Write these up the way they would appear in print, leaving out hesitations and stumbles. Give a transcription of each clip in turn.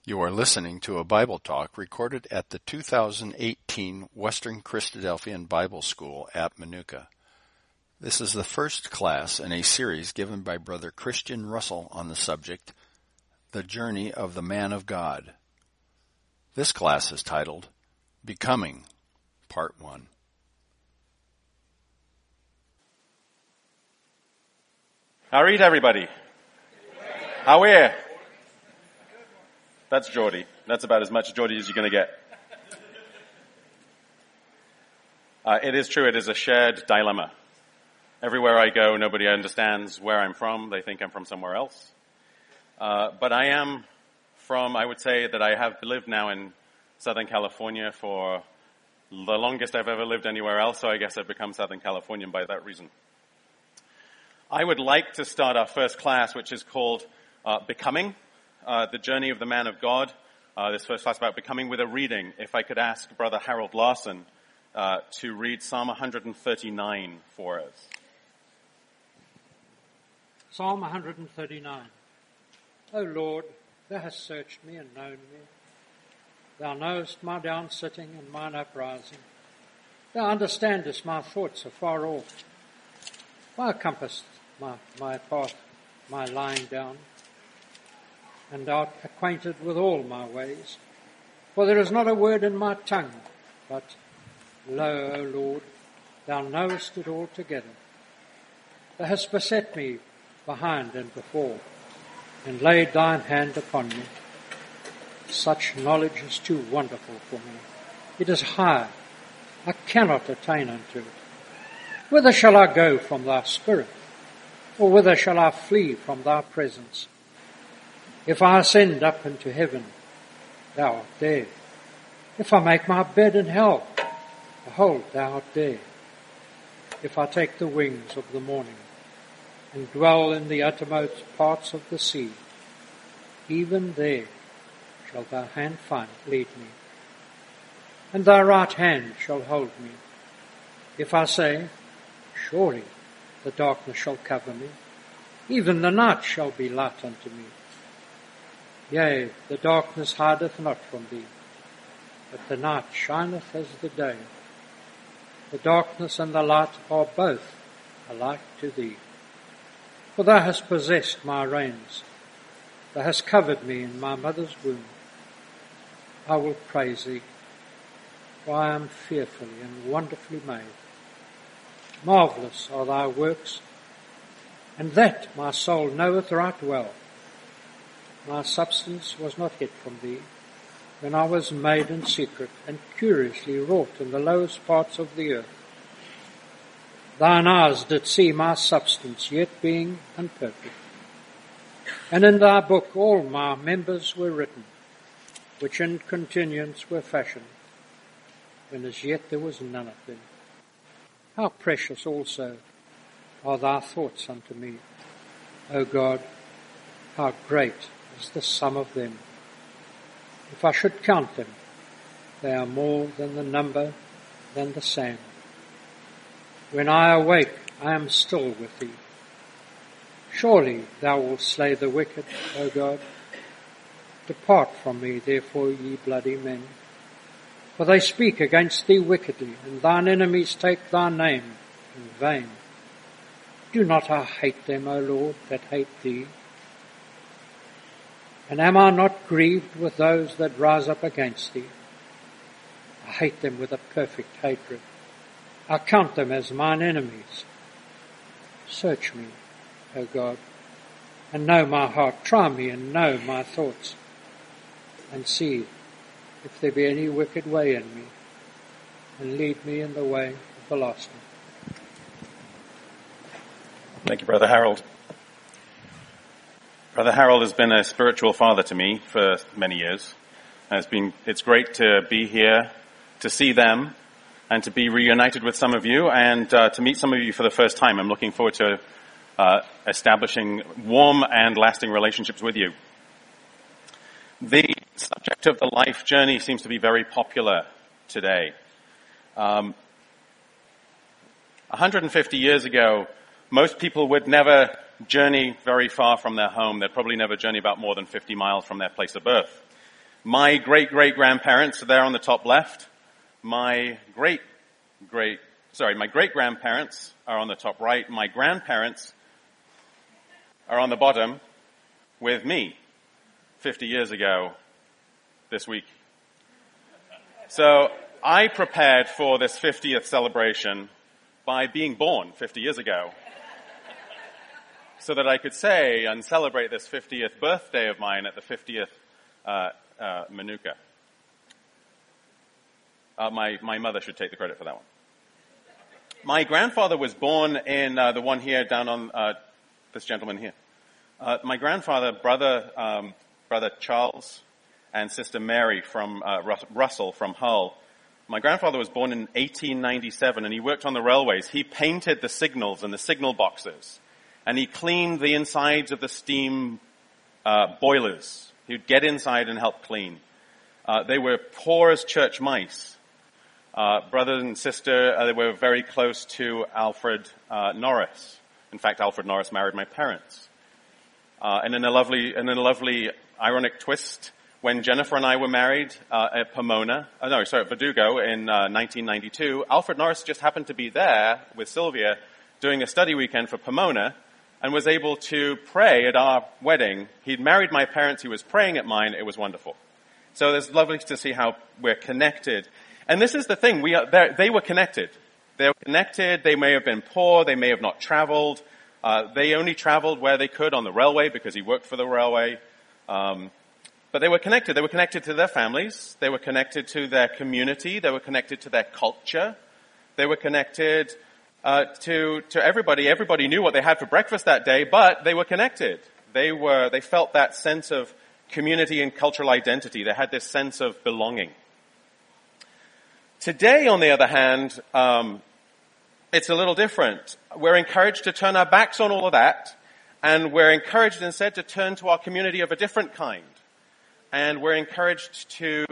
You are listening to a Bible talk recorded at the 2018 Western Christadelphian Bible School at Manuka. This is the first class in a series given by Brother Christian Russell on the subject, The Journey of the Man of God. This class is titled, Becoming, Part 1. How are you, everybody? How are you? That's Geordie. That's about as much Geordie as you're going to get. It is true, it is a shared dilemma. Everywhere I go, nobody understands where I'm from. They think I'm from somewhere else. But I am from, I would say that I have lived now in Southern California for the longest I've ever lived anywhere else, so I guess I've become Southern Californian by that reason. I would like to start our first class, which is called Becoming. The Journey of the Man of God, this first class about becoming, with a reading. If I could ask Brother Harold Larson to read Psalm 139 for us. Psalm 139. O Lord, thou hast searched me and known me. Thou knowest my down-sitting and mine uprising. Thou understandest my thoughts afar off. Thou compassest my path, my lying down, and art acquainted with all my ways. For there is not a word in my tongue, but, lo, O Lord, thou knowest it altogether. Thou hast beset me behind and before, and laid thine hand upon me. Such knowledge is too wonderful for me. It is high. I cannot attain unto it. Whither shall I go from thy spirit? Or whither shall I flee from thy presence? If I ascend up into heaven, thou art there. If I make my bed in hell, behold, thou art there. If I take the wings of the morning, and dwell in the uttermost parts of the sea, even there shall thy hand lead me, and thy right hand shall hold me. If I say, surely the darkness shall cover me, even the night shall be light unto me. Yea, the darkness hideth not from thee, but the night shineth as the day. The darkness and the light are both alike to thee. For thou hast possessed my reins, thou hast covered me in my mother's womb. I will praise thee, for I am fearfully and wonderfully made. Marvellous are thy works, and that my soul knoweth right well. My substance was not hid from thee, when I was made in secret and curiously wrought in the lowest parts of the earth. Thine eyes did see my substance, yet being imperfect. And in thy book all my members were written, which in continuance were fashioned, when as yet there was none of them. How precious also are thy thoughts unto me, O God, how great is the sum of them. If I should count them, they are more than the number, than the sand. When I awake, I am still with thee. Surely thou wilt slay the wicked, O God. Depart from me, therefore, ye bloody men. For they speak against thee wickedly, and thine enemies take thy name in vain. Do not I hate them, O Lord, that hate thee? And am I not grieved with those that rise up against thee? I hate them with a perfect hatred. I count them as mine enemies. Search me, O God, and know my heart. Try me and know my thoughts, and see if there be any wicked way in me, and lead me in the way everlasting. Thank you, Brother Harold. Brother Harold has been a spiritual father to me for many years. It's great to be here, to see them, and to be reunited with some of you, and to meet some of you for the first time. I'm looking forward to establishing warm and lasting relationships with you. The subject of the life journey seems to be very popular today. 150 years ago, most people would never journey very far from their home. They'd probably never journey about more than 50 miles from their place of birth. My great-great-grandparents are there on the top left. My great-grandparents are on the top right. My grandparents are on the bottom with me 50 years ago this week. So I prepared for this 50th celebration by being born 50 years ago so that I could say and celebrate this 50th birthday of mine at the 50th Manuka. My mother should take the credit for that one. My grandfather was born in the one here down on this gentleman here. My grandfather, brother Charles, and sister Mary from Russell from Hull. My grandfather was born in 1897, and he worked on the railways. He painted the signals and the signal boxes, and he cleaned the insides of the steam boilers. He would get inside and help clean. They were poor as church mice. Brother and sister, they were very close to Alfred Norris. In fact, Alfred Norris married my parents. And in a lovely ironic twist, when Jennifer and I were married at Verdugo in 1992, Alfred Norris just happened to be there with Sylvia doing a study weekend for Pomona and was able to pray at our wedding. He'd married my parents, he was praying at mine, it was wonderful. So it's lovely to see how we're connected. And this is the thing, they were connected. They were connected, they may have been poor, they may have not traveled. They only traveled where they could on the railway because he worked for the railway. But they were connected. They were connected to their families. They were connected to their community. They were connected to their culture. They were connected to everybody. Everybody knew what they had for breakfast that day, but they were connected. They felt that sense of community and cultural identity. They had this sense of belonging. Today, on the other hand, it's a little different. We're encouraged to turn our backs on all of that, and we're encouraged instead to turn to our community of a different kind. And we're encouraged to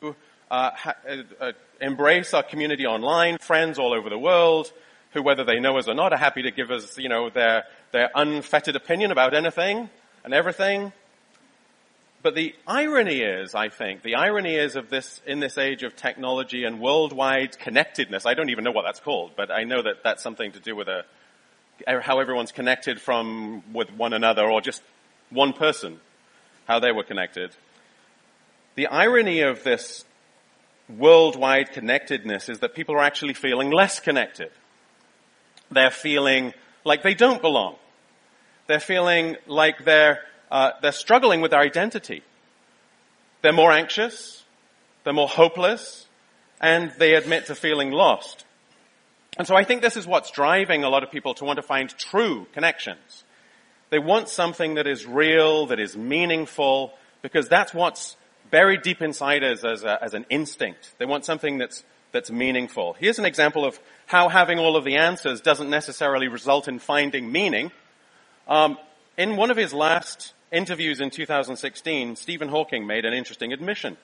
embrace our community online, friends all over the world, who, whether they know us or not, are happy to give us, their unfettered opinion about anything and everything. But the irony is of this, in this age of technology and worldwide connectedness, I don't even know what that's called, but I know that that's something to do with how everyone's connected with one another, or just one person, how they were connected. The irony of this worldwide connectedness is that people are actually feeling less connected. They're feeling like they don't belong. They're feeling like they're struggling with their identity. They're more anxious, they're more hopeless, and they admit to feeling lost. And so I think this is what's driving a lot of people to want to find true connections. They want something that is real, that is meaningful, because that's what's buried deep inside us as an instinct. They want something that's meaningful. Here's an example of how having all of the answers doesn't necessarily result in finding meaning. In one of his last interviews in 2016, Stephen Hawking made an interesting admission.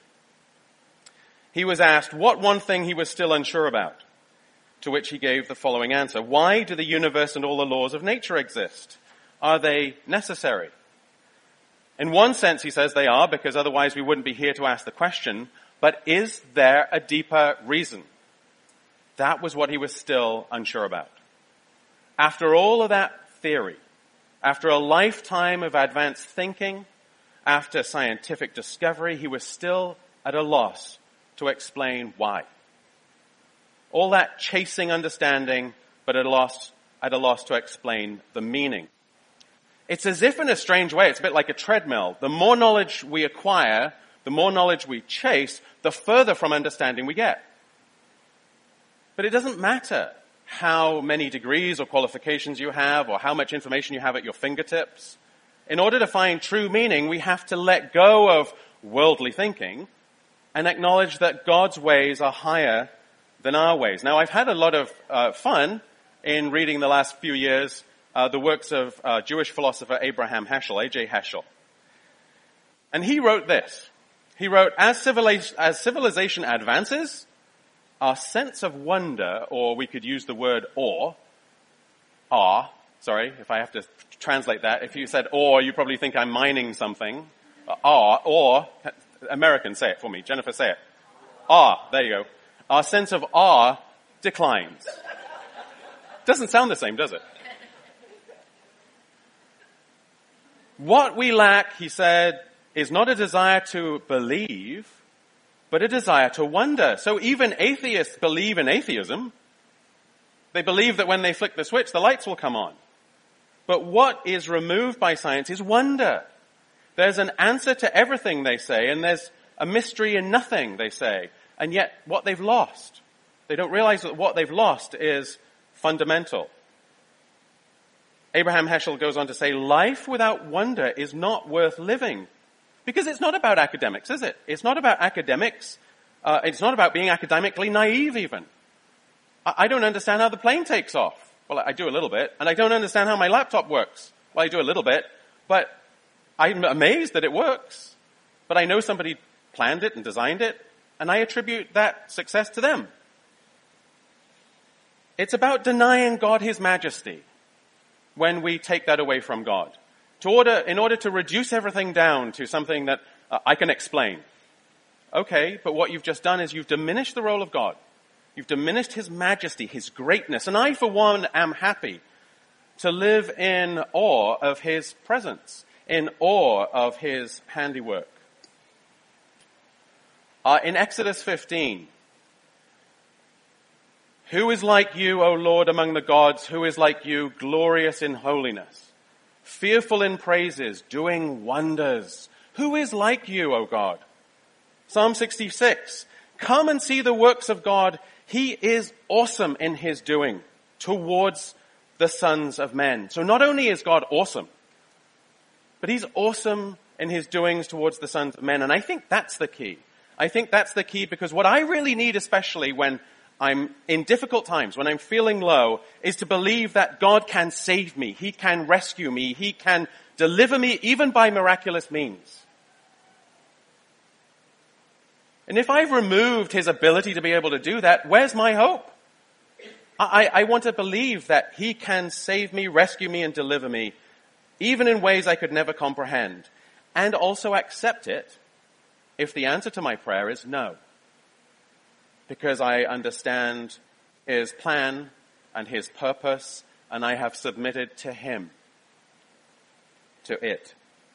He was asked what one thing he was still unsure about, to which he gave the following answer. Why do the universe and all the laws of nature exist? Are they necessary? In one sense, he says they are, because otherwise we wouldn't be here to ask the question, but is there a deeper reason? That was what he was still unsure about. After all of that theory, after a lifetime of advanced thinking, after scientific discovery, he was still at a loss to explain why. All that chasing understanding, but at a loss to explain the meaning. It's as if, in a strange way, it's a bit like a treadmill. The more knowledge we acquire, the more knowledge we chase, the further from understanding we get. But it doesn't matter how many degrees or qualifications you have, or how much information you have at your fingertips. In order to find true meaning, we have to let go of worldly thinking and acknowledge that God's ways are higher than our ways. Now, I've had a lot of fun in reading the last few years the works of Jewish philosopher Abraham Heschel, A.J. Heschel. And he wrote this. He wrote, as civilization advances, our sense of wonder, or we could use the word awe, if I have to translate that. If you said awe, you probably think I'm mining something. American, say it for me. Jennifer, say it. Awe. There you go. Our sense of awe declines. Doesn't sound the same, does it? What we lack, he said, is not a desire to believe, but a desire to wonder. So even atheists believe in atheism. They believe that when they flick the switch, the lights will come on. But what is removed by science is wonder. There's an answer to everything, they say, and there's a mystery in nothing, they say. And yet, what they've lost, they don't realize that what they've lost is fundamental. Abraham Heschel goes on to say, life without wonder is not worth living. Because it's not about academics, is it? It's not about academics. It's not about being academically naive, even. I don't understand how the plane takes off. Well, I do a little bit. And I don't understand how my laptop works. Well, I do a little bit. But I'm amazed that it works. But I know somebody planned it and designed it. And I attribute that success to them. It's about denying God his majesty when we take that away from God. In order to reduce everything down to something that I can explain. Okay, but what you've just done is you've diminished the role of God. You've diminished his majesty, his greatness. And I, for one, am happy to live in awe of his presence, in awe of his handiwork. In Exodus 15, who is like you, O Lord, among the gods? Who is like you, glorious in holiness, fearful in praises, doing wonders? Who is like you, O God? Psalm 66, come and see the works of God. He is awesome in his doing towards the sons of men. So not only is God awesome, but he's awesome in his doings towards the sons of men. And I think that's the key. I think that's the key, because what I really need, especially when I'm in difficult times, when I'm feeling low, is to believe that God can save me. He can rescue me. He can deliver me even by miraculous means. And if I've removed his ability to be able to do that, where's my hope? I want to believe that he can save me, rescue me, and deliver me, even in ways I could never comprehend, and also accept it if the answer to my prayer is no. Because I understand his plan and his purpose, and I have submitted to him, to it.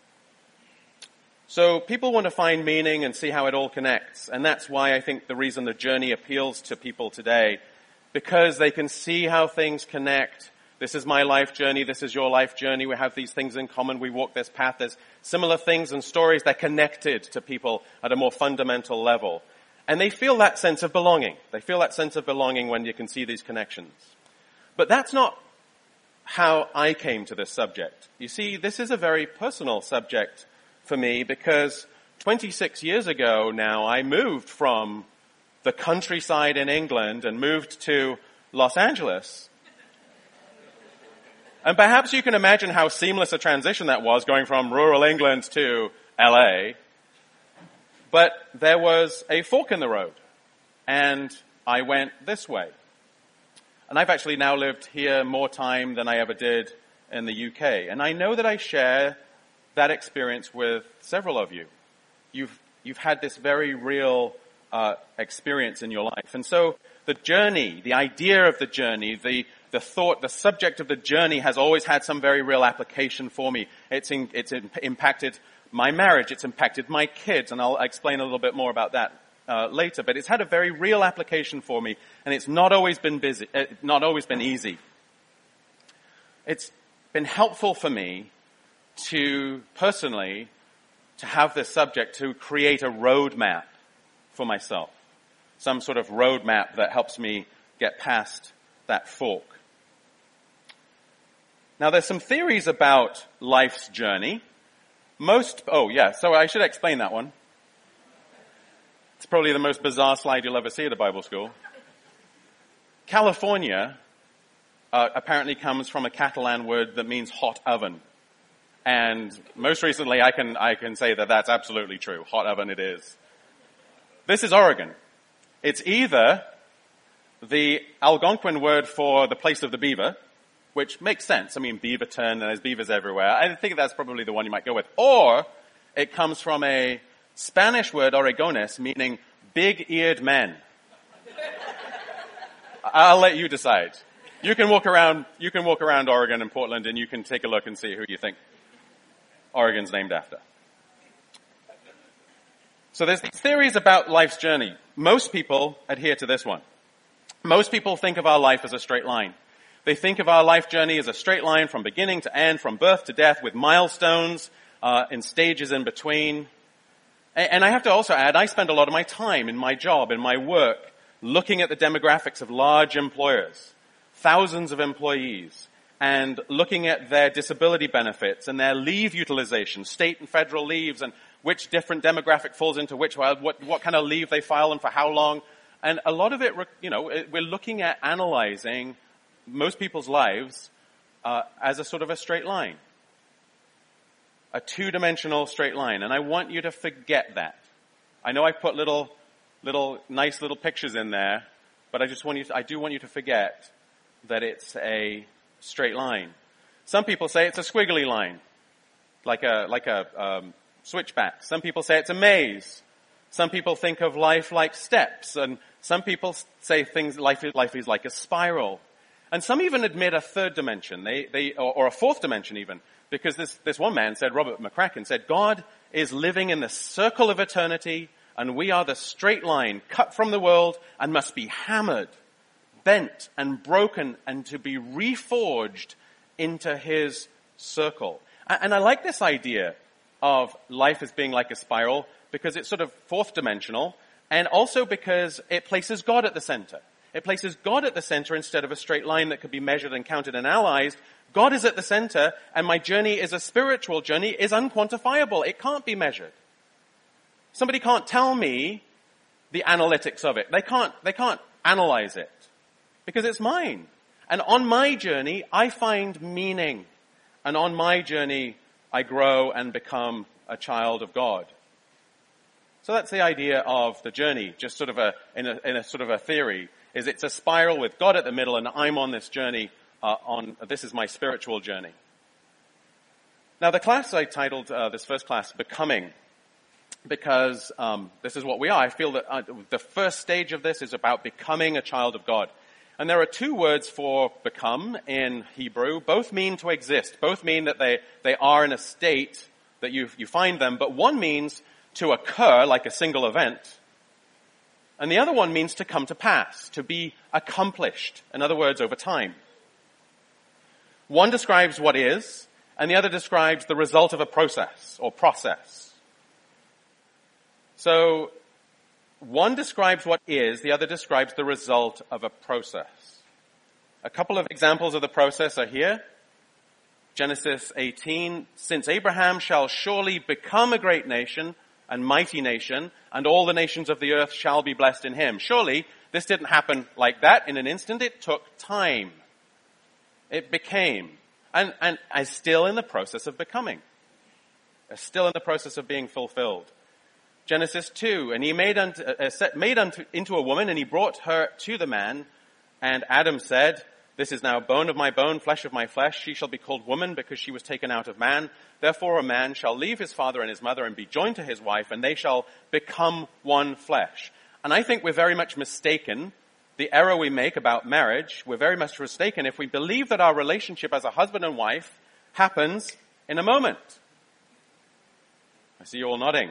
So people want to find meaning and see how it all connects. And that's why I think the reason the journey appeals to people today, because they can see how things connect. This is my life journey. This is your life journey. We have these things in common. We walk this path. There's similar things and stories. They're connected to people at a more fundamental level. And they feel that sense of belonging. They feel that sense of belonging when you can see these connections. But that's not how I came to this subject. You see, this is a very personal subject for me, because 26 years ago now, I moved from the countryside in England and moved to Los Angeles. And perhaps you can imagine how seamless a transition that was, going from rural England to LA. But there was a fork in the road, and I went this way. And I've actually now lived here more time than I ever did in the UK. And I know that I share that experience with several of you. You've had this very real experience in your life. And so the journey, the idea of the journey, the thought, the subject of the journey has always had some very real application for me. It's impacted my marriage, it's impacted my kids, and I'll explain a little bit more about that later. But it's had a very real application for me, and it's not always been easy. It's been helpful for me to personally to have this subject, to create a roadmap for myself, some sort of roadmap that helps me get past that fork. Now, there's some theories about life's journey. So I should explain that one. It's probably the most bizarre slide you'll ever see at a Bible school. California apparently comes from a Catalan word that means hot oven. And most recently, I can say that that's absolutely true. Hot oven it is. This is Oregon. It's either the Algonquin word for the place of the beaver, which makes sense. I mean, Beaverton, and there's beavers everywhere. I think that's probably the one you might go with. Or it comes from a Spanish word oregones, meaning big-eared men. I'll let you decide. You can walk around Oregon and Portland, and you can take a look and see who you think Oregon's named after. So there's these theories about life's journey. Most people adhere to this one. Most people think of our life as a straight line. They think of our life journey as a straight line from beginning to end, from birth to death, with milestones in stages in between. And I have to also add, I spend a lot of my time in my job, in my work, looking at the demographics of large employers, thousands of employees, and looking at their disability benefits and their leave utilization, state and federal leaves, and which different demographic falls into which, what kind of leave they file and for how long. And a lot of it, we're looking at analyzing most people's lives as a sort of a straight line. A two-dimensional straight line. And I want you to forget that. I know I put nice little pictures in there, but I do want you to forget that it's a straight line. Some people say it's a squiggly line, like a switchback. Some people say it's a maze. Some people think of life like steps, and some people say life is like a spiral. And some even admit a third dimension, or a fourth dimension even, because this one man said, Robert McCracken said, God is living in the circle of eternity, and we are the straight line cut from the world and must be hammered, bent and broken, and to be reforged into his circle. And I like this idea of life as being like a spiral because it's sort of fourth dimensional, and also because it places God at the center. It places God at the center instead of a straight line that could be measured and counted and analyzed. God is at the center, and my journey is a spiritual journey, is unquantifiable. It can't be measured. Somebody can't tell me the analytics of it. They can't analyze it because it's mine. And on my journey, I find meaning. And on my journey, I grow and become a child of God. So that's the idea of the journey, just sort of in a sort of a theory, is it's a spiral with God at the middle, and I'm on this journey, this is my spiritual journey. Now the class I titled, this first class, Becoming, because this is what we are. I feel that the first stage of this is about becoming a child of God. And there are two words for become in Hebrew. Both mean to exist. Both mean that they are in a state that you find them. But one means to occur, like a single event. And the other one means to come to pass, to be accomplished. In other words, over time. One describes what is, and the other describes the result of a process or process. So, one describes what is, the other describes the result of a process. A couple of examples of the process are here. Genesis 18, since Abraham shall surely become a great nation and mighty nation, and all the nations of the earth shall be blessed in him. Surely, this didn't happen like that in an instant. It took time. It became. And is still in the process of becoming. Is still in the process of being fulfilled. Genesis 2, and he made into a woman, and he brought her to the man, and Adam said, this is now bone of my bone, flesh of my flesh. She shall be called woman because she was taken out of man. Therefore a man shall leave his father and his mother and be joined to his wife, and they shall become one flesh. And I think we're very much mistaken, the error we make about marriage, we're very much mistaken if we believe that our relationship as a husband and wife happens in a moment. I see you all nodding.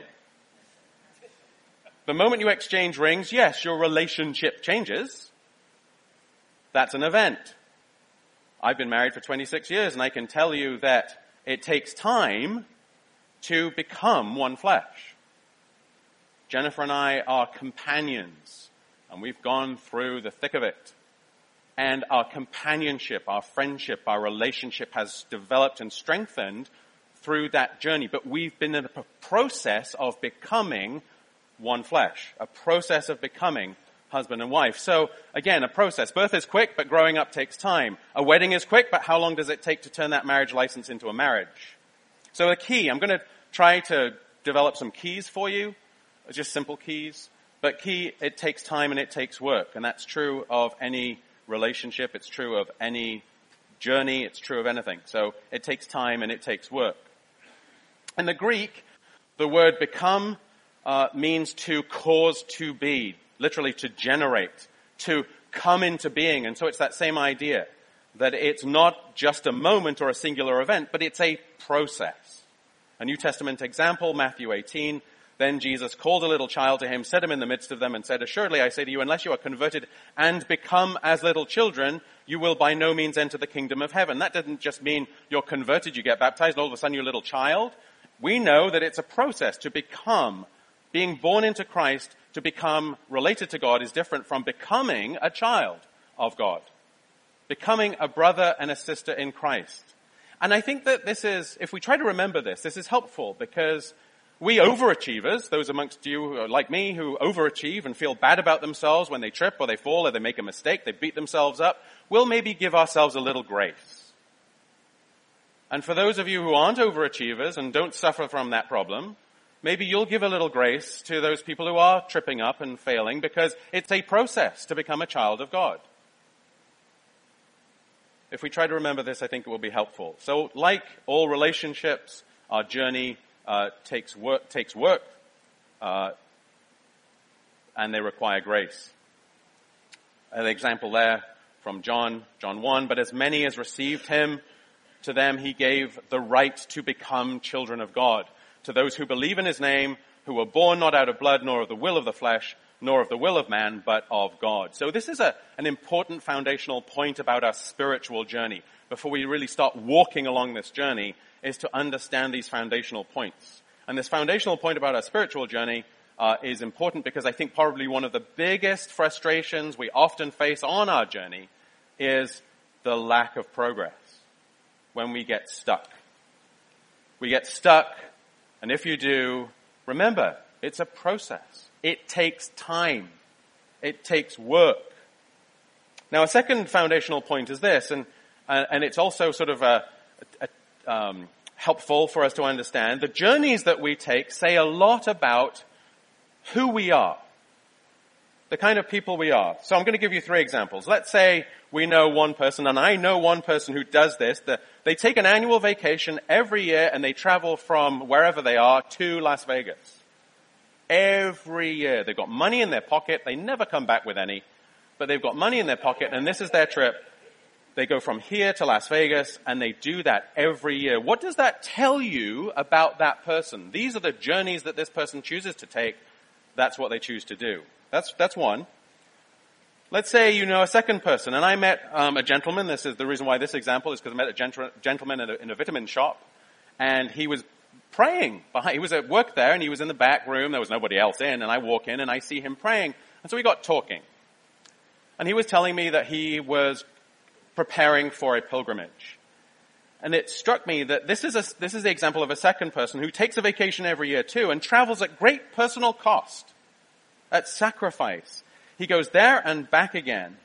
The moment you exchange rings, yes, your relationship changes. That's an event. I've been married for 26 years, and I can tell you that it takes time to become one flesh. Jennifer and I are companions, and we've gone through the thick of it. And our companionship, our friendship, our relationship has developed and strengthened through that journey. But we've been in a process of becoming one flesh, a process of becoming husband and wife. So again, a process. Birth is quick, but growing up takes time. A wedding is quick, but how long does it take to turn that marriage license into a marriage? So a key, I'm going to try to develop some keys for you, just simple keys. But key, it takes time and it takes work. And that's true of any relationship. It's true of any journey. It's true of anything. So it takes time and it takes work. In the Greek, the word become means to cause to be, literally to generate, to come into being. And so it's that same idea, that it's not just a moment or a singular event, but it's a process. A New Testament example, Matthew 18, then Jesus called a little child to him, set him in the midst of them, and said, "Assuredly I say to you, unless you are converted and become as little children, you will by no means enter the kingdom of heaven." That doesn't just mean you're converted, you get baptized, and all of a sudden you're a little child. We know that it's a process to become. Being born into Christ, to become related to God, is different from becoming a child of God. Becoming a brother and a sister in Christ. And I think that this is, if we try to remember this is helpful, because we overachievers, those amongst you who are like me who overachieve and feel bad about themselves when they trip or they fall or they make a mistake, they beat themselves up, we'll maybe give ourselves a little grace. And for those of you who aren't overachievers and don't suffer from that problem, maybe you'll give a little grace to those people who are tripping up and failing, because it's a process to become a child of God. If we try to remember this, I think it will be helpful. So like all relationships, our journey takes work, and they require grace. An example there from John 1, "But as many as received him, to them he gave the right to become children of God, to those who believe in his name, who were born not out of blood, nor of the will of the flesh, nor of the will of man, but of God." So this is an important foundational point about our spiritual journey. Before we really start walking along this journey, is to understand these foundational points. And this foundational point about our spiritual journey is important because I think probably one of the biggest frustrations we often face on our journey is the lack of progress. When we get stuck. We get stuck, and if you do, remember, it's a process. It takes time. It takes work. Now, a second foundational point is this, and it's also sort of helpful for us to understand. The journeys that we take say a lot about who we are, the kind of people we are. So I'm going to give you 3 examples. Let's say we know one person, and I know one person who does this. They take an annual vacation every year, and they travel from wherever they are to Las Vegas. Every year. They've got money in their pocket. They never come back with any, but they've got money in their pocket, and this is their trip. They go from here to Las Vegas, and they do that every year. What does that tell you about that person? These are the journeys that this person chooses to take. That's what they choose to do. That's one. Let's say you know a second person, and I met a gentleman. This is the reason why this example is because I met a gentleman in a vitamin shop, and he was praying. He was at work there, and he was in the back room. There was nobody else in, and I walk in, and I see him praying. And so we got talking. And he was telling me that he was preparing for a pilgrimage. And it struck me that this is the example of a second person who takes a vacation every year too and travels at great personal cost, at sacrifice. He goes there and back again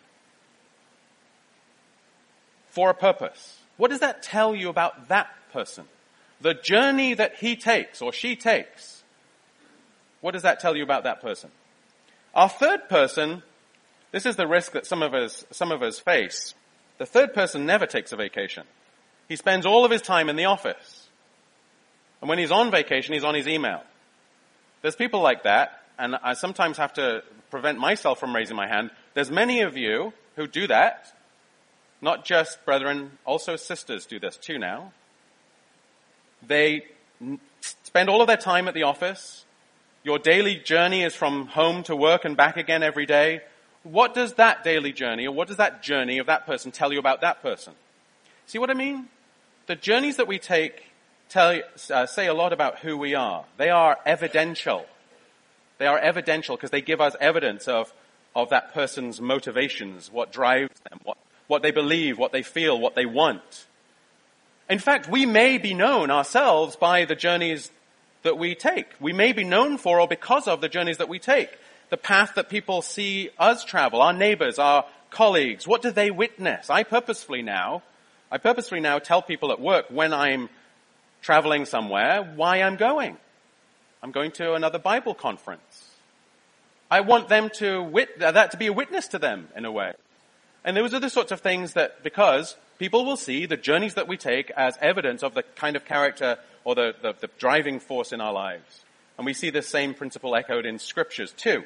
for a purpose. What does that tell you about that person? The journey that he takes or she takes. What does that tell you about that person? Our third person, this is the risk that some of us face. The third person never takes a vacation. He spends all of his time in the office. And when he's on vacation, he's on his email. There's people like that, and I sometimes have to prevent myself from raising my hand. There's many of you who do that. Not just brethren, also sisters do this too now. They spend all of their time at the office. Your daily journey is from home to work and back again every day. What does that daily journey, or what does that journey of that person tell you about that person? See what I mean? The journeys that we take say a lot about who we are. They are evidential. They are evidential because they give us evidence of that person's motivations, what drives them, what they believe, what they feel, what they want. In fact, we may be known ourselves by the journeys that we take. We may be known for or because of the journeys that we take. The path that people see us travel, our neighbors, our colleagues. What do they witness? I purposefully now tell people at work when I'm traveling somewhere why I'm going. I'm going to another Bible conference. I want them that to be a witness to them in a way. And those are the sorts of things that, because people will see the journeys that we take as evidence of the kind of character or the driving force in our lives. And we see this same principle echoed in scriptures too.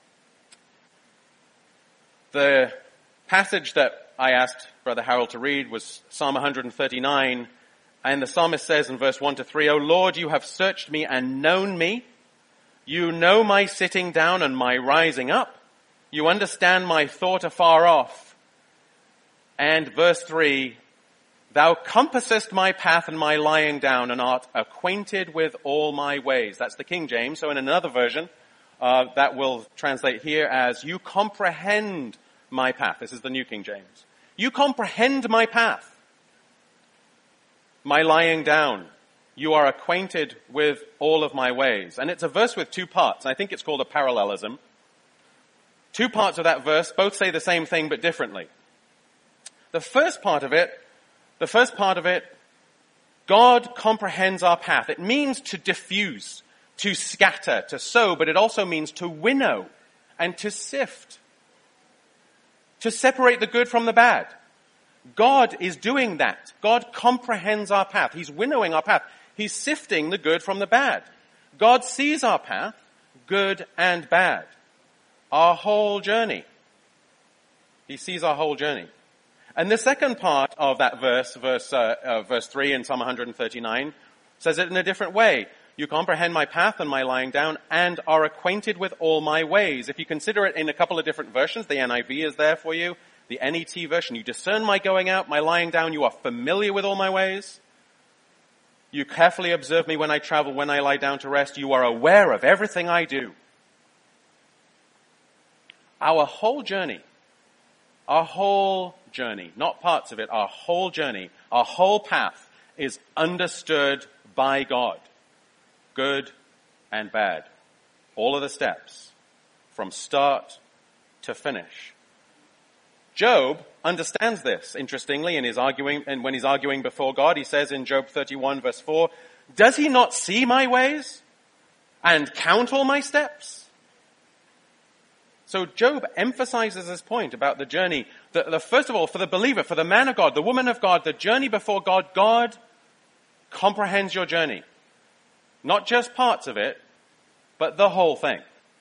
The passage that I asked Brother Harold to read was Psalm 139, and the psalmist says in verse 1 to 3, O Lord, you have searched me and known me. You know my sitting down and my rising up. You understand my thought afar off. And verse 3, Thou compassest my path and my lying down, and art acquainted with all my ways. That's the King James. So in another version, that will translate here as, You comprehend my path. This is the New King James. You comprehend my path, my lying down. You are acquainted with all of my ways. And it's a verse with two parts. I think it's called a parallelism. Two parts of that verse both say the same thing but differently. The first part of it, God comprehends our path. It means to diffuse, to scatter, to sow, but it also means to winnow and to sift, to separate the good from the bad. God is doing that. God comprehends our path. He's winnowing our path. He's sifting the good from the bad. God sees our path, good and bad, our whole journey. He sees our whole journey. And the second part of that verse 3 in Psalm 139, says it in a different way. You comprehend my path and my lying down and are acquainted with all my ways. If you consider it in a couple of different versions, the NIV is there for you. The NET version, you discern my going out, my lying down. You are familiar with all my ways. You carefully observe me when I travel, when I lie down to rest. You are aware of everything I do. Our whole journey, not parts of it, our whole journey, our whole path is understood by God. Good and bad. All of the steps from start to finish. Job understands this, interestingly, in his arguing, and when he's arguing before God, he says in Job 31 verse 4, Does he not see my ways and count all my steps? So Job emphasizes this point about the journey. First of all, for the believer, for the man of God, the woman of God, the journey before God, God comprehends your journey. Not just parts of it, but the whole thing.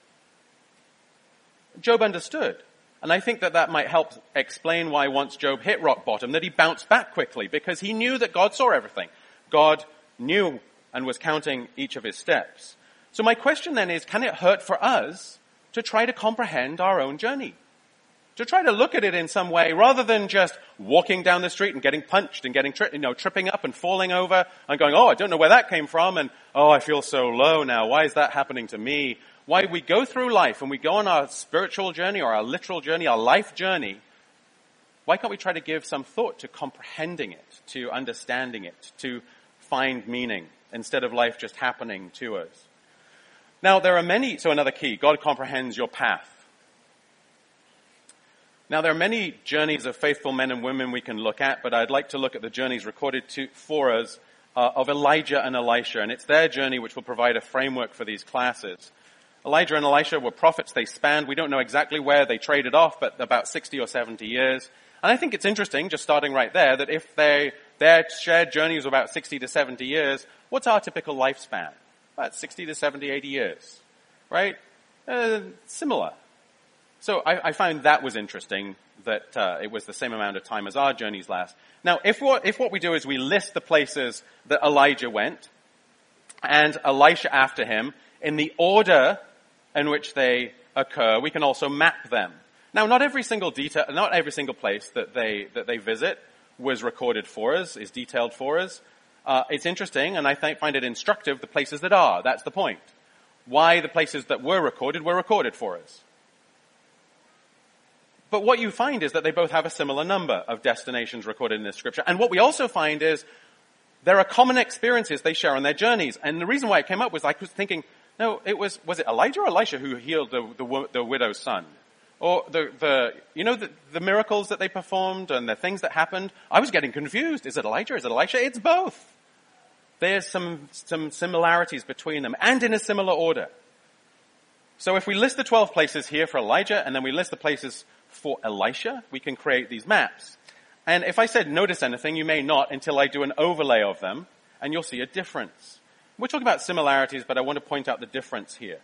Job understood. And I think that might help explain why once Job hit rock bottom, that he bounced back quickly, because he knew that God saw everything. God knew and was counting each of his steps. So my question then is, can it hurt for us to try to comprehend our own journey? To try to look at it in some way, rather than just walking down the street and getting punched and getting tripping up and falling over and going, oh, I don't know where that came from, and oh, I feel so low now. Why is that happening to me? Why we go through life and we go on our spiritual journey or our literal journey, our life journey, why can't we try to give some thought to comprehending it, to understanding it, to find meaning, instead of life just happening to us? Now, there are many, so another key, God comprehends your path. Now, there are many journeys of faithful men and women we can look at, but I'd like to look at the journeys recorded for us of Elijah and Elisha, and it's their journey which will provide a framework for these classes. Elijah and Elisha were prophets. They spanned, we don't know exactly where they traded off, but about 60 or 70 years. And I think it's interesting, just starting right there, that if their shared journey was about 60 to 70 years, what's our typical lifespan? About 60 to 70, 80 years, right? Similar. So I find that was interesting, that it was the same amount of time as our journeys last. Now, if what we do is we list the places that Elijah went, and Elisha after him, in the order in which they occur, we can also map them. Now, not every single place that they visit was recorded for us, is detailed for us. It's interesting, and I find it instructive, the places that are. That's the point. Why the places that were recorded for us. But what you find is that they both have a similar number of destinations recorded in this scripture. And what we also find is there are common experiences they share on their journeys. And the reason why it came up was I was thinking, no, was it Elijah or Elisha who healed the widow's son? Or the miracles that they performed and the things that happened? I was getting confused. Is it Elijah? Is it Elisha? It's both. There's some similarities between them, and in a similar order. So if we list the 12 places here for Elijah, and then we list the places for Elisha, we can create these maps. And if I said notice anything, you may not until I do an overlay of them, and you'll see a difference. We're talking about similarities, but I want to point out the difference here.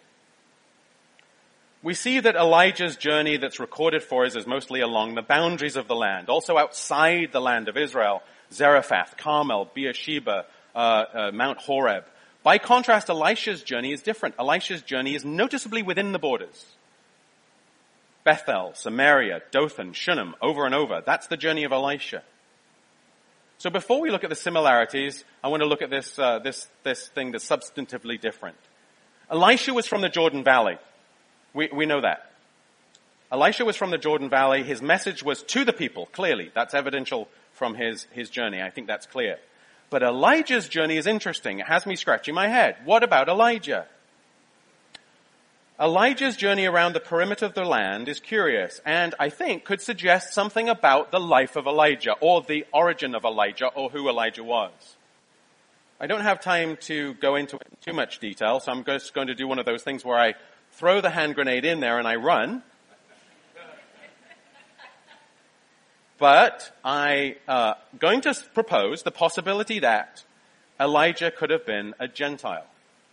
We see that Elijah's journey that's recorded for us is mostly along the boundaries of the land, also outside the land of Israel, Zarephath, Carmel, Beersheba, Mount Horeb. By contrast, Elisha's journey is different. Elisha's journey is noticeably within the borders. Bethel, Samaria, Dothan, Shunem, over and over. That's the journey of Elisha. So before we look at the similarities, I want to look at this thing that's substantively different. Elisha was from the Jordan Valley. We know that. Elisha was from the Jordan Valley. His message was to the people, clearly. That's evidential from his journey. I think that's clear. But Elijah's journey is interesting. It has me scratching my head. What about Elijah? Elijah's journey around the perimeter of the land is curious, and I think could suggest something about the life of Elijah, or the origin of Elijah, or who Elijah was. I don't have time to go into it in too much detail, so I'm just going to do one of those things where I throw the hand grenade in there and I run. But I'm going to propose the possibility that Elijah could have been a Gentile.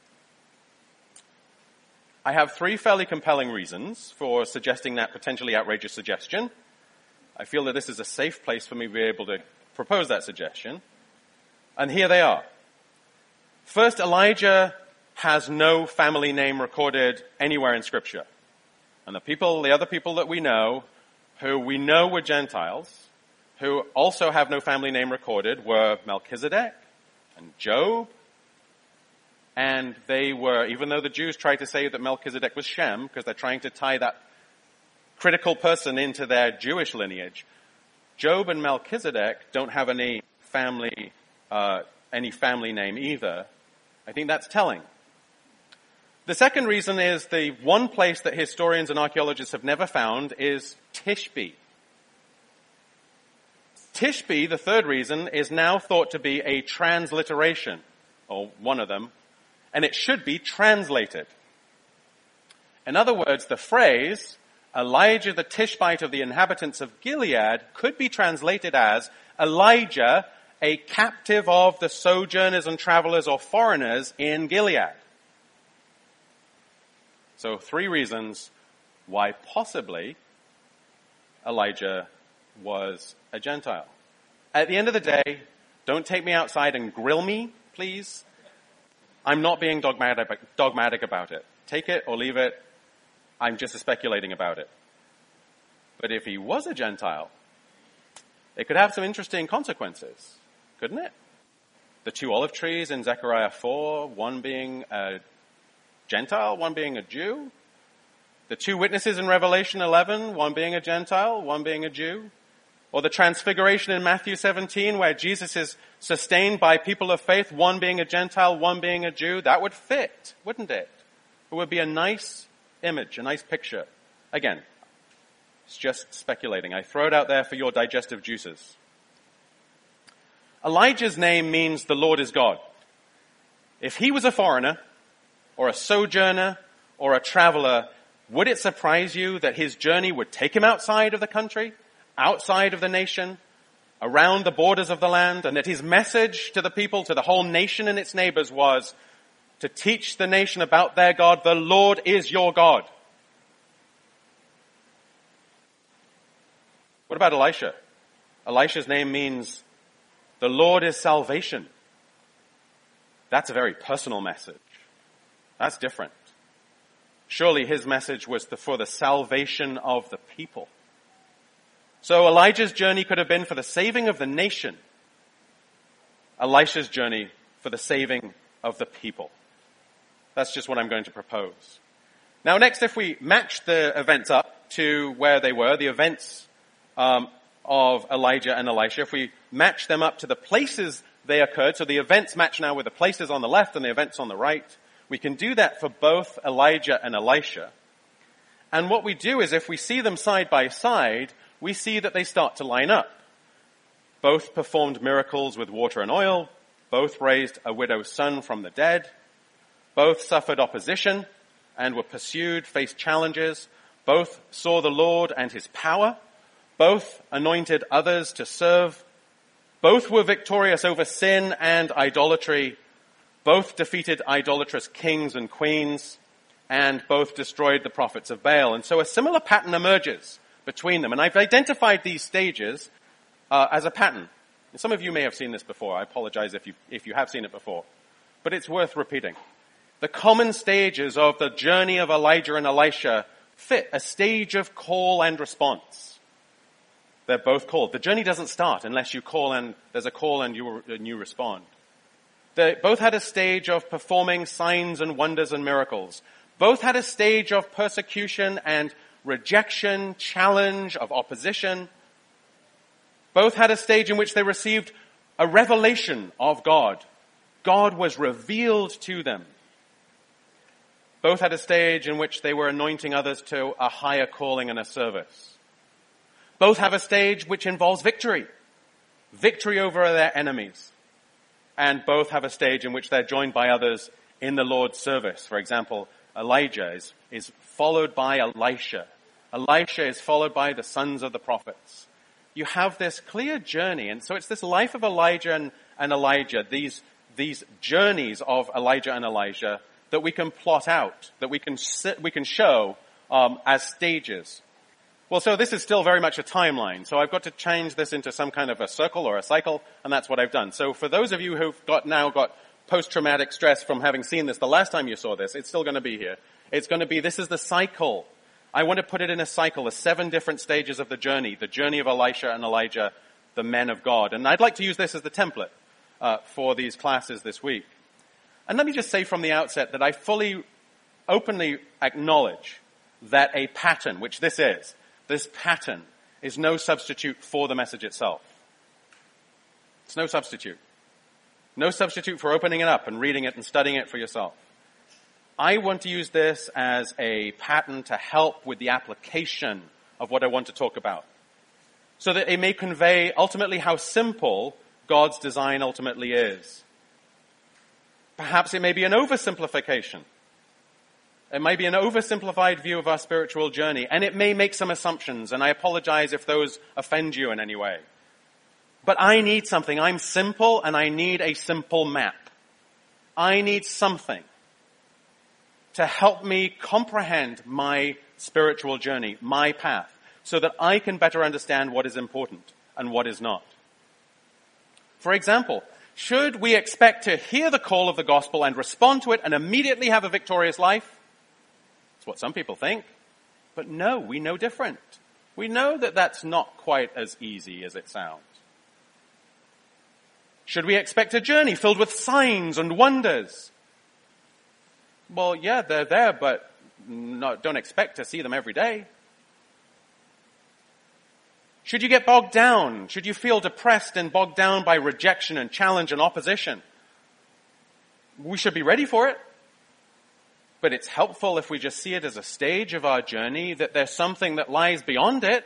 I have three fairly compelling reasons for suggesting that potentially outrageous suggestion. I feel that this is a safe place for me to be able to propose that suggestion. And here they are. First, Elijah has no family name recorded anywhere in Scripture. And the other people that we know, who we know were Gentiles, who also have no family name recorded, were Melchizedek and Job. And they were, even though the Jews tried to say that Melchizedek was Shem, because they're trying to tie that critical person into their Jewish lineage, Job and Melchizedek don't have any family name either. I think that's telling. The second reason is the one place that historians and archaeologists have never found is Tishbe. Tishbe, the third reason, is now thought to be a transliteration, or one of them, and it should be translated. In other words, the phrase, Elijah the Tishbite of the inhabitants of Gilead, could be translated as Elijah, a captive of the sojourners and travelers or foreigners in Gilead. So 3 reasons why possibly Elijah was a Gentile. At the end of the day, don't take me outside and grill me, please. I'm not being dogmatic about it. Take it or leave it. I'm just speculating about it. But if he was a Gentile, it could have some interesting consequences, couldn't it? The 2 olive trees in Zechariah 4, one being a Gentile, one being a Jew. The 2 witnesses in Revelation 11, one being a Gentile, one being a Jew. Or the transfiguration in Matthew 17, where Jesus is sustained by people of faith, one being a Gentile, one being a Jew. That would fit, wouldn't it? It would be a nice image, a nice picture. Again, it's just speculating. I throw it out there for your digestive juices. Elijah's name means the Lord is God. If he was a foreigner, or a sojourner, or a traveler, would it surprise you that his journey would take him outside of the country, outside of the nation, around the borders of the land, and that his message to the people, to the whole nation and its neighbors, was to teach the nation about their God? The Lord is your God. What about Elisha? Elisha's name means the Lord is salvation. That's a very personal message. That's different. Surely his message was for the salvation of the people. So Elijah's journey could have been for the saving of the nation. Elisha's journey for the saving of the people. That's just what I'm going to propose. Now next, if we match the events up to where they were, the events of Elijah and Elisha, if we match them up to the places they occurred, so the events match now with the places on the left and the events on the right, we can do that for both Elijah and Elisha. And what we do is, if we see them side by side, we see that they start to line up. Both performed miracles with water and oil. Both raised a widow's son from the dead. Both suffered opposition and were pursued, faced challenges. Both saw the Lord and his power. Both anointed others to serve. Both were victorious over sin and idolatry. Both defeated idolatrous kings and queens, and both destroyed the prophets of Baal. And so a similar pattern emerges between them. And I've identified these stages as a pattern. And some of you may have seen this before. I apologize if you have seen it before. But it's worth repeating. The common stages of the journey of Elijah and Elisha fit a stage of call and response. They're both called. The journey doesn't start unless you call and there's a call and you respond. They both had a stage of performing signs and wonders and miracles. Both had a stage of persecution and rejection, challenge, of opposition. Both had a stage in which they received a revelation of God. God was revealed to them. Both had a stage in which they were anointing others to a higher calling and a service. Both have a stage which involves victory. Victory over their enemies. And both have a stage in which they're joined by others in the Lord's service. For example, Elijah is followed by Elisha. Elisha is followed by the sons of the prophets. You have this clear journey. And so it's this life of Elijah and Elijah, these journeys of Elijah and Elijah that we can plot out, that we can show as stages. Well, so this is still very much a timeline. So I've got to change this into some kind of a circle or a cycle, and that's what I've done. So for those of you who've now got post-traumatic stress from having seen this the last time you saw this, it's still going to be here. It's going to be, this is the cycle. I want to put it in a cycle, the 7 different stages of the journey of Elisha and Elijah, the men of God. And I'd like to use this as the template for these classes this week. And let me just say from the outset that I fully, openly acknowledge that a pattern, which this pattern is no substitute for the message itself. It's no substitute. No substitute for opening it up and reading it and studying it for yourself. I want to use this as a pattern to help with the application of what I want to talk about, so that it may convey ultimately how simple God's design ultimately is. Perhaps it may be an oversimplification. It may be an oversimplified view of our spiritual journey, and it may make some assumptions, and I apologize if those offend you in any way. But I need something. I'm simple, and I need a simple map. I need something to help me comprehend my spiritual journey, my path, so that I can better understand what is important and what is not. For example, should we expect to hear the call of the gospel and respond to it and immediately have a victorious life? That's what some people think. But no, we know different. We know that that's not quite as easy as it sounds. Should we expect a journey filled with signs and wonders? Well, yeah, they're there, but don't expect to see them every day. Should you get bogged down? Should you feel depressed and bogged down by rejection and challenge and opposition? We should be ready for it. But it's helpful if we just see it as a stage of our journey, that there's something that lies beyond it,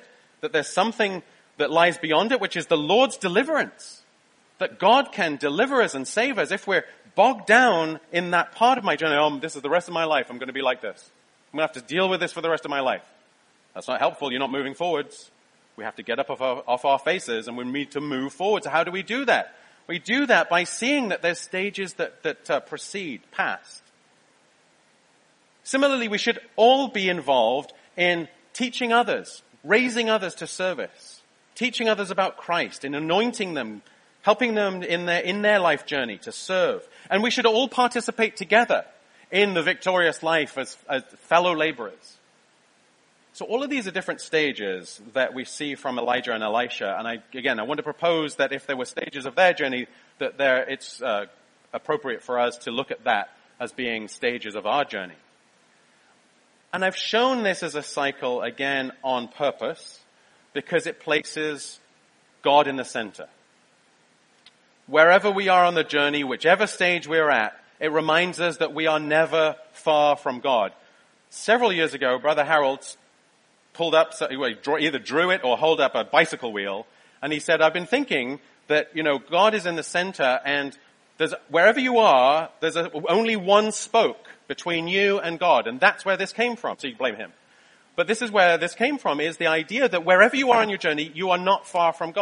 which is the Lord's deliverance. That God can deliver us and save us if we're bogged down in that part of my journey. This is the rest of my life. I'm going to be like this. I'm going to have to deal with this for the rest of my life. That's not helpful. You're not moving forwards. We have to get up off our faces, and we need to move forward. So how do we do that? We do that by seeing that there's stages that precede, past. Similarly, we should all be involved in teaching others, raising others to service, teaching others about Christ, in anointing them, helping them in their life journey to serve. And we should all participate together in the victorious life as fellow laborers. So all of these are different stages that we see from Elijah and Elisha. And I want to propose that if there were stages of their journey, that it's appropriate for us to look at that as being stages of our journey. And I've shown this as a cycle, again, on purpose, because it places God in the center. Wherever we are on the journey, whichever stage we're at, it reminds us that we are never far from God. Several years ago, Brother Harold pulled up, either drew it or held up a bicycle wheel, and he said, I've been thinking that, God is in the center, and wherever you are, there's only one spoke between you and God, and that's where this came from. So you blame him. But this is where this came from, is the idea that wherever you are on your journey, you are not far from God.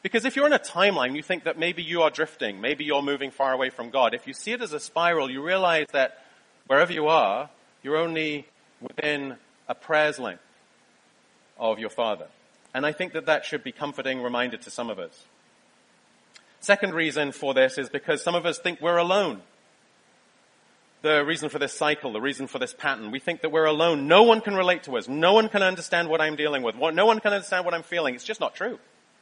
Because if you're in a timeline, you think that maybe you are drifting, maybe you're moving far away from God. If you see it as a spiral, you realize that wherever you are, you're only within a prayer's length of your Father. And I think that that should be comforting reminder to some of us. Second reason for this is because some of us think we're alone. The reason for this cycle, the reason for this pattern, we think that we're alone. No one can relate to us. No one can understand what I'm dealing with. No one can understand what I'm feeling. It's just not true.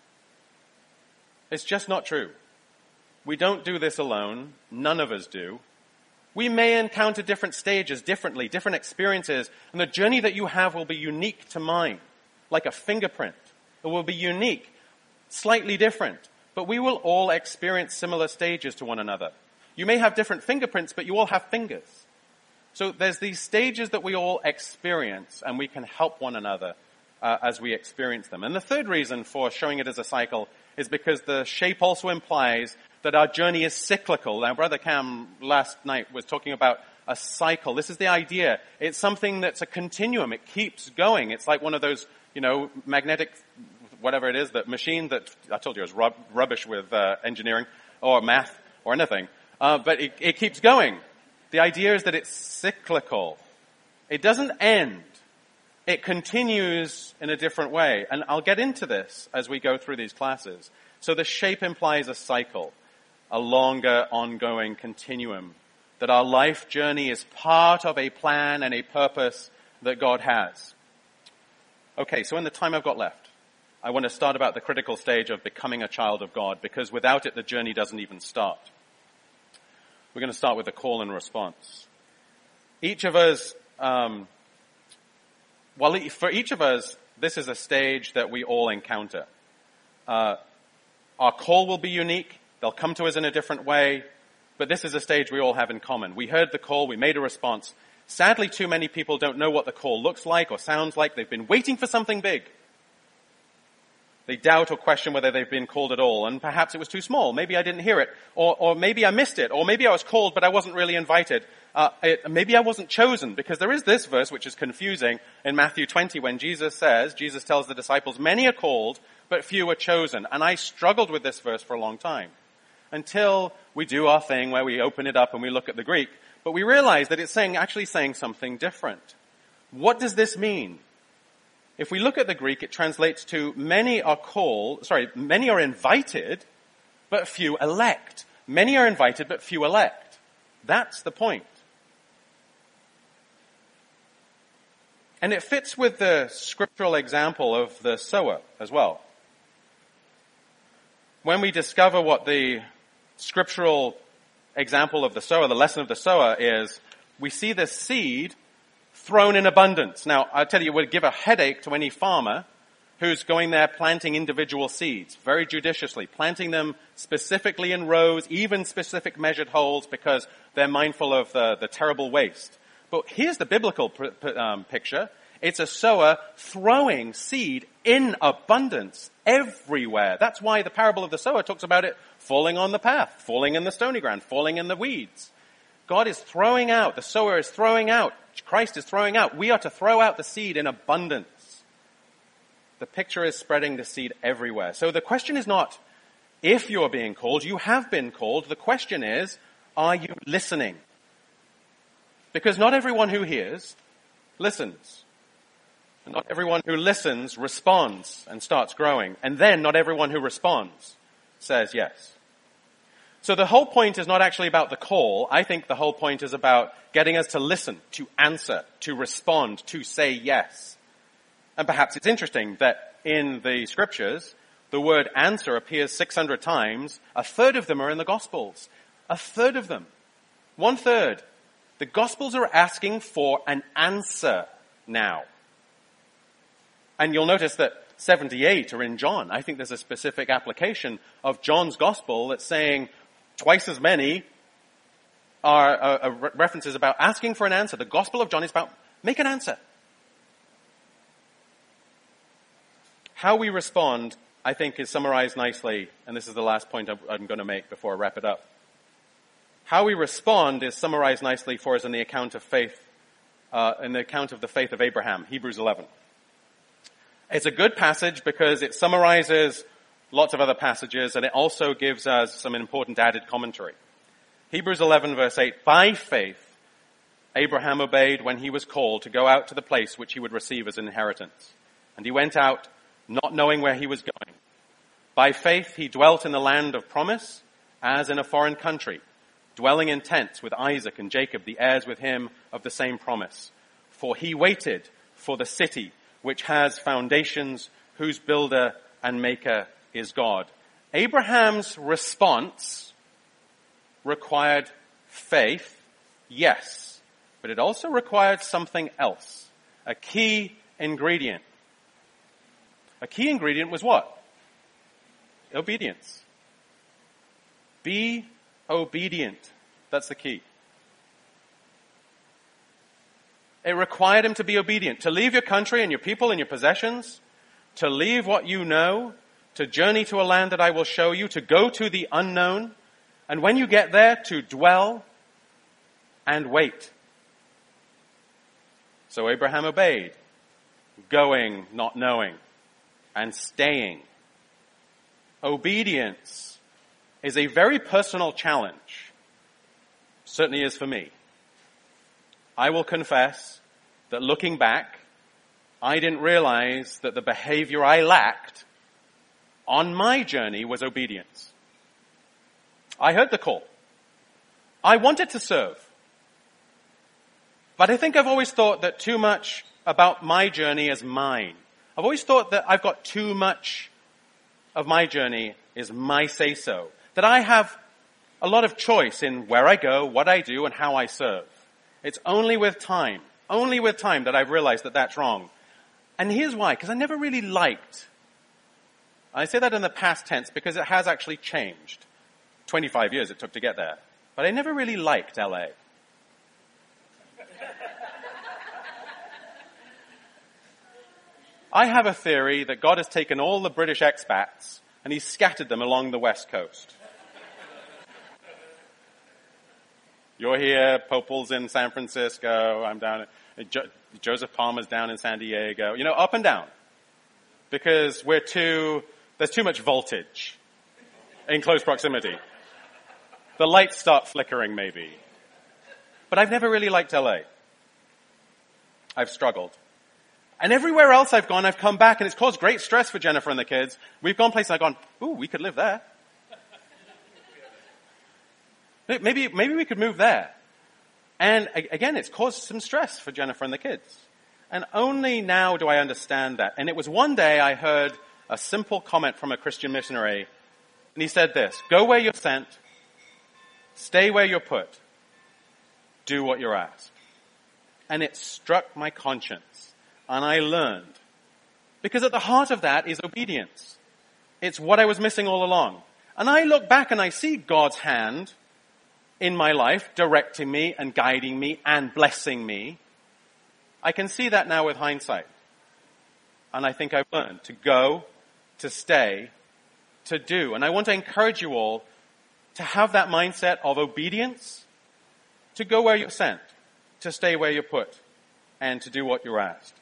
It's just not true. We don't do this alone. None of us do. We may encounter different stages differently, different experiences, and the journey that you have will be unique to mine, like a fingerprint. It will be unique, slightly different, but we will all experience similar stages to one another. You may have different fingerprints, but you all have fingers. So there's these stages that we all experience, and we can help one another as we experience them. And the third reason for showing it as a cycle is because the shape also implies that our journey is cyclical. Now, Brother Cam last night was talking about a cycle. This is the idea. It's something that's a continuum. It keeps going. It's like one of those, magnetic, whatever it is, that machine that I told you I was rubbish with engineering or math or anything. But it keeps going. The idea is that it's cyclical. It doesn't end. It continues in a different way. And I'll get into this as we go through these classes. So the shape implies a cycle, a longer, ongoing continuum. That our life journey is part of a plan and a purpose that God has. Okay, so in the time I've got left, I want to start about the critical stage of becoming a child of God, because without it, the journey doesn't even start. We're going to start with the call and response. Each of us, for each of us, this is a stage that we all encounter. Our call will be unique. They'll come to us in a different way. But this is a stage we all have in common. We heard the call. We made a response. Sadly, too many people don't know what the call looks like or sounds like. They've been waiting for something big. They doubt or question whether they've been called at all. And perhaps it was too small. Maybe I didn't hear it. Or maybe I missed it. Or maybe I was called, but I wasn't really invited. Maybe I wasn't chosen, because there is this verse which is confusing in Matthew 20 when Jesus tells the disciples, many are called, but few are chosen. And I struggled with this verse for a long time until we do our thing where we open it up and we look at the Greek. But we realize that it's actually saying something different. What does this mean? If we look at the Greek, it translates to many are invited, but few elect. Many are invited, but few elect. That's the point. And it fits with the scriptural example of the sower as well. When we discover what the scriptural example of the sower, the lesson of the sower is, we see this seed thrown in abundance. Now, I tell you, it would give a headache to any farmer who's going there planting individual seeds, very judiciously, planting them specifically in rows, even specific measured holes, because they're mindful of the terrible waste. But here's the biblical picture. It's a sower throwing seed in abundance everywhere. That's why the parable of the sower talks about it falling on the path, falling in the stony ground, falling in the weeds. God is throwing out, the sower is throwing out, Christ is throwing out. We are to throw out the seed in abundance. The picture is spreading the seed everywhere. So the question is not if you're being called, you have been called. The question is, are you listening? Because not everyone who hears listens. And not everyone who listens responds and starts growing. And then not everyone who responds says yes. So the whole point is not actually about the call. I think the whole point is about getting us to listen, to answer, to respond, to say yes. And perhaps it's interesting that in the scriptures, the word answer appears 600 times. A third of them are in the Gospels. A third of them. 1/3. The Gospels are asking for an answer now. And you'll notice that 78 are in John. I think there's a specific application of John's Gospel that's saying twice as many are references about asking for an answer. The Gospel of John is about make an answer. How we respond, I think, is summarized nicely, and this is the last point I'm going to make before I wrap it up. How we respond is summarized nicely for us in the account of faith, in the account of the faith of Abraham, Hebrews 11. It's a good passage because it summarizes lots of other passages, and it also gives us some important added commentary. Hebrews 11 verse 8, by faith, Abraham obeyed when he was called to go out to the place which he would receive as an inheritance. And he went out not knowing where he was going. By faith, he dwelt in the land of promise as in a foreign country, dwelling in tents with Isaac and Jacob, the heirs with him of the same promise. For he waited for the city which has foundations, whose builder and maker is God. Abraham's response required faith, yes, but it also required something else, a key ingredient. A key ingredient was what? Obedience. Be obedient. That's the key. It required him to be obedient, to leave your country and your people and your possessions, to leave what you know, to journey to a land that I will show you, to go to the unknown, and when you get there, to dwell and wait. So Abraham obeyed, going, not knowing, and staying. Obedience is a very personal challenge. Certainly is for me. I will confess that looking back, I didn't realize that the behavior I lacked on my journey was obedience. I heard the call. I wanted to serve. But I think I've always thought that too much about my journey is mine. I've always thought that I've got too much of my journey is my say-so. That I have a lot of choice in where I go, what I do, and how I serve. It's only with time that I've realized that that's wrong. And here's why, because I never really liked. I say that in the past tense because it has actually changed. 25 years it took to get there. But I never really liked LA. I have a theory that God has taken all the British expats and he's scattered them along the West Coast. You're here, Popel's in San Francisco, I'm down, Joseph Palmer's down in San Diego, up and down. Because there's too much voltage in close proximity. The lights start flickering maybe. But I've never really liked LA. I've struggled. And everywhere else I've gone, I've come back and it's caused great stress for Jennifer and the kids. We've gone places I've gone, ooh, we could live there. Maybe we could move there. And again, it's caused some stress for Jennifer and the kids. And only now do I understand that. And it was one day I heard a simple comment from a Christian missionary. And he said this, go where you're sent, stay where you're put, do what you're asked. And it struck my conscience. And I learned. Because at the heart of that is obedience. It's what I was missing all along. And I look back and I see God's hand in my life, directing me and guiding me and blessing me. I can see that now with hindsight. And I think I've learned to go, to stay, to do. And I want to encourage you all to have that mindset of obedience, to go where you're sent, to stay where you're put, and to do what you're asked.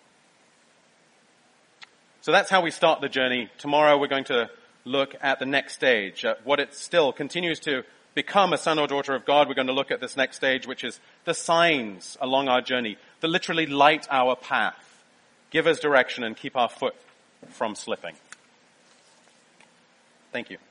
So that's how we start the journey. Tomorrow we're going to look at the next stage, at what it still continues to become a son or daughter of God. We're going to look at this next stage, which is the signs along our journey that literally light our path, give us direction, and keep our foot from slipping. Thank you.